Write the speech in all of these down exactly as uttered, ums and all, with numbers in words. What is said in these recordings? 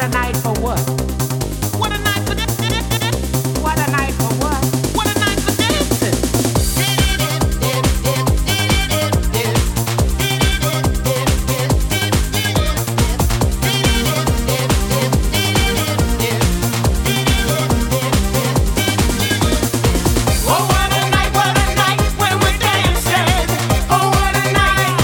a night for what? What a night for dancing. What a night for what? What a night for dancing. Oh, what a night, what a night when we're dancing. Oh, what a night.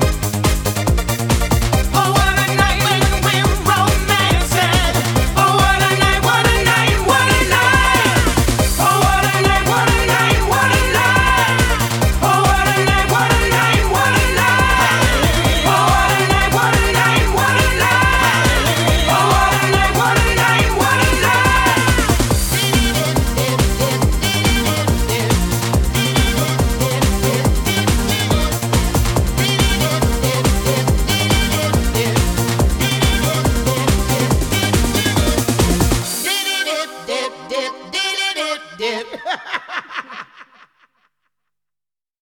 Oh, what a night when we're romancing. Oh, what a night, what a night, what a night. Oh, what a night, what a night, what a night. Oh, what a night, what a night, what a night. Oh, what a night, what a night, what a night. Oh, what a night, what a night, what a night. Dip, dip, dip, dip, dip, dip.